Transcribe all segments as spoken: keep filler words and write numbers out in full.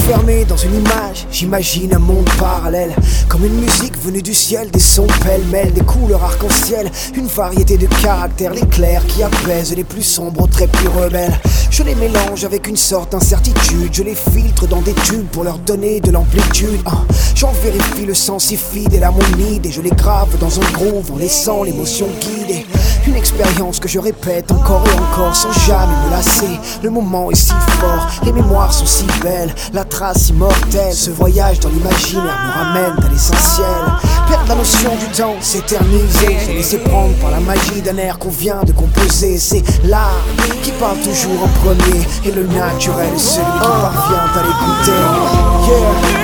Enfermé dans une image, j'imagine un monde parallèle. Comme une musique venue du ciel, des sons pêle-mêle, des couleurs arc-en-ciel, une variété de caractères, l'éclair qui apaise les plus sombres aux traits plus rebelles. Je les mélange avec une sorte d'incertitude, je les filtre dans des tubes pour leur donner de l'amplitude. ah, J'en vérifie le sens si fidèle à mon idée, je les grave dans un groove en laissant l'émotion guider. Une expérience que je répète encore et encore sans jamais me lasser. Le moment est si fort, les mémoires sont si belles, la trace immortelle. Ce voyage dans l'imaginaire nous ramène à l'essentiel. Perdre la notion du temps, s'éterniser, se laisser prendre par la magie d'un air qu'on vient de composer. C'est l'art qui parle toujours en premier, et le naturel est celui qui parvient à l'écouter. Yeah.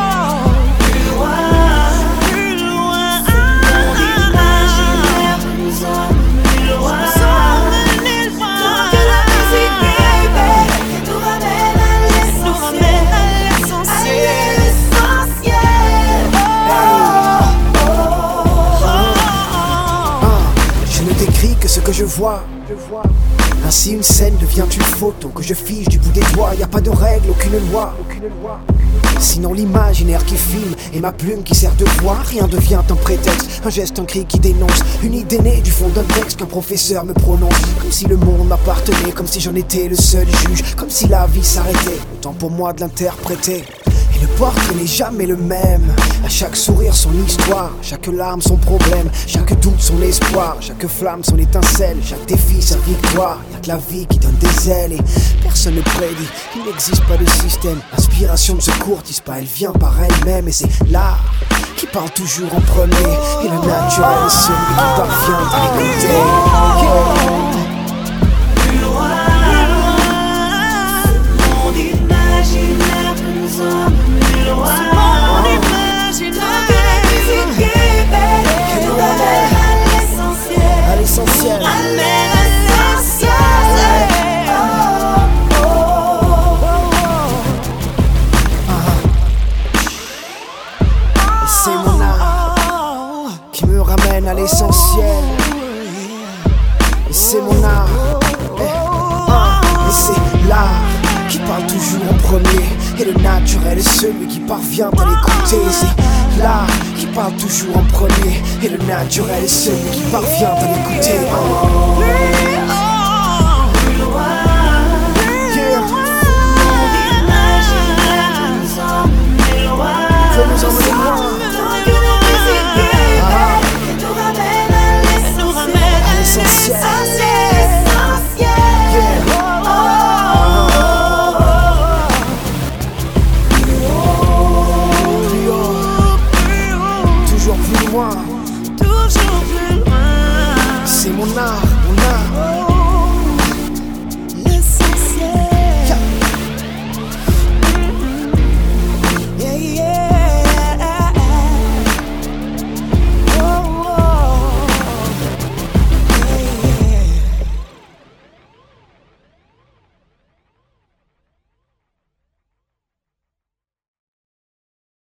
Que ce que je vois, je vois. Ainsi une scène devient une photo que je fige du bout des doigts. Y a pas de règle, aucune loi, aucune loi. Sinon l'imaginaire qui filme et ma plume qui sert de voix. Rien devient un prétexte, un geste, un cri qui dénonce. Une idée née du fond d'un texte qu'un professeur me prononce. Comme si le monde m'appartenait, comme si j'en étais le seul juge. Comme si la vie s'arrêtait, autant pour moi de l'interpréter. Le portrait n'est jamais le même. À chaque sourire son histoire, chaque larme son problème, chaque doute son espoir, chaque flamme son étincelle, chaque défi sa victoire. Y'a que la vie qui donne des ailes et personne ne prédit. Il n'existe pas de système, l'inspiration ne se courtise pas, elle vient par elle-même. Et c'est l'art qui parle toujours en premier, et le naturel est celui qui parvient à l'écouter. Yeah. L'essentiel. C'est mon art qui me ramène à l'essentiel. Et c'est mon art. Et, et c'est l'art qui parle toujours en premier, et le naturel est celui qui parvient à l'écouter. C'est l'art qui parle toujours en premier, et le naturel est celui qui parvient à l'écouter. Oh. Faut nous emmener loin. À l'essentiel. Toujours plus loin. C'est mon art, mon art.